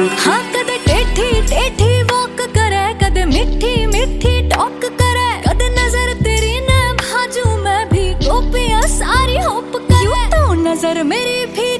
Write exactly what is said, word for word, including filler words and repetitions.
हाँ कदे टेढ़ी टेढ़ी वॉक करे, कदे मिठी मिठी टॉक करे, कदे नजर तेरी ने भाजू मैं भी गोपियां सारी होप करे। यूं तो नजर मेरी भी